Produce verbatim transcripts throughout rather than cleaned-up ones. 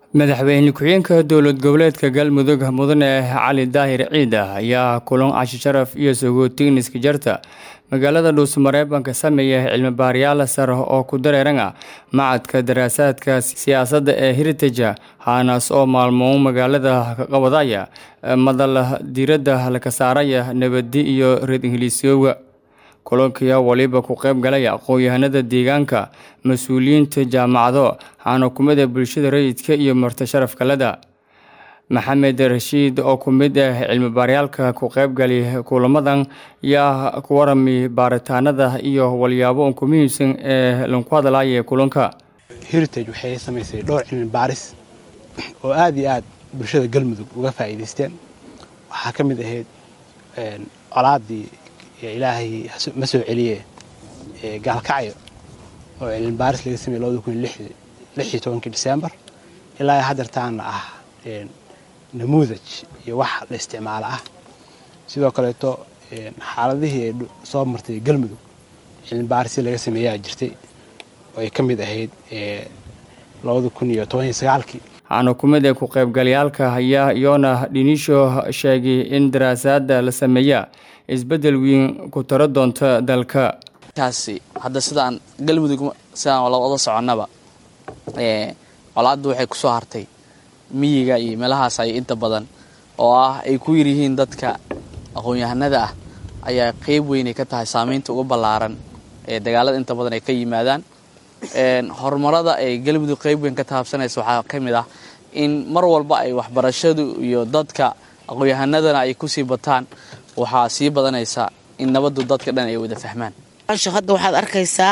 madaxweyne ku-xigeenka dowlad goboleedka galmudug mudane cali daahir ciid ayaa kulan cashi sharaf iyo sagootin iska jarta magaalada dhuusamareebanka sameeya cilmi baarayaal sare oo ku dareeranga macadka daraasaadka siyaasadda ee heritage haanaas oo maalmo magaalada ka qawadaya madal diiradda laga saaraya nabadi iyo reer ingiliisyoga kulanka waliba ku qayb galay aqoon-yahanada deegaanka mas'uuliyiinta jaamacado waxaana kumid ah bulshada rayidka iyo marti sharaf kalada maxamed rashiid oo kumid ah cilmi baarayaalka ku qayb galay kulamadan yaa ku warami baaritaanada iyo walyaabo ku muhiimsan ee lagu hadlayo kulanka heritage waxay sameysay dhowr cilmi baaris oo aad iyo aad bulshada galmudug uga faa'iideysteen waxa kamid ahayd een colaadii ilaahay ma soo celiye ee gaalkacyo oo cilmi baaris laga sameeyay laba kun iyo lix iyo toban December ilaa hadartaan ah een namuudaj iyo wax la isticmaalo ah sidoo kale to xaaladihii soo martay galmudug cilmi baaris laga sameeyay jirtay oo ay kamid ahayd ee laba kun iyo toban iyo sagaal waxaana kumid ah ku qaybgalayaalka ayaa iyona dhinisho sheegay in daraasaadda la sameeyaa isbedel weyn ku taro doonta dalka taasi hadda sidaan galmudug sidaan wala wada soconaba ee walaadu waxay ku soo hartay miyiga iyo meelahaas ay inta badan oo ah ay ku yirihiin dadka aqoon-yahanada ah ayaa qayb weyn ka tahay saameynta ugu ballaaran ee dagaalada inta badan ay ka yimaadaan een horumarada ay galmudug qayb weyn ka taabsanayso waxa kamid ah in mar walba ay waxbarashadu iyo dadka aqoon-yahanadana ay ku sii bataan waxa sii badanaysa in nabadu dadka dhan ay wada fahmaan hadda waxaad arkaysaa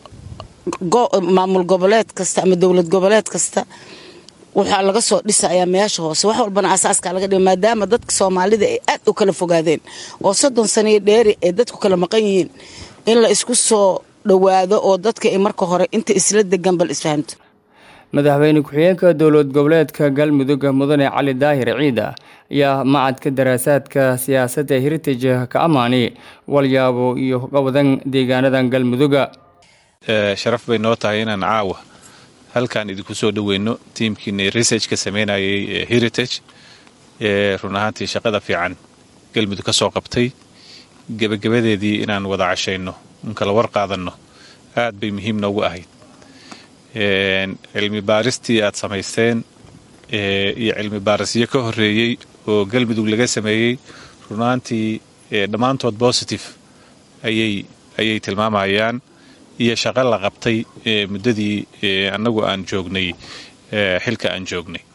maamul goboleed kasta ama dowlad goboleed kasta waxa laga soo dhisayaa meesha hoose wax walbana asaaska laga dhigay maadaama dadka Soomaalida ay aad u kala fogaadeen oo soddon sano dheeri ee dadku kala maqan yihiin in la isku soo dhawaado oo dadka ay marka hore inta isla degan bal isfahanto madaxweyne ku-xigeenka dowlad goboleedka galmudug mudane cali daahir ciid ayaa macadka daraasaadka siyaasadda heritage ka amaanay walyaabo iyo qawadan deegaanada galmudug ee sharaf bay noo tahay inaan caawa halkaan idinku soo dhaweyno teamkiina research ka sameynayay heritage ee run ahaantii shaqada fiican galmudug ka soo qabtay gabagabadeedii inaan wada cashayno in kala war qaadano aad bay muhiim noogu ahayd een cilmi baaristii aad samaysteen ee iyo cilmi baarisyo ka horeeyay oo galmudug laga sameeyay runaantii dhamaantood positive ayay ayay tilmaamayaan iyo shaqo la qabtay muddadii anagu aan joognay xilka aan joognay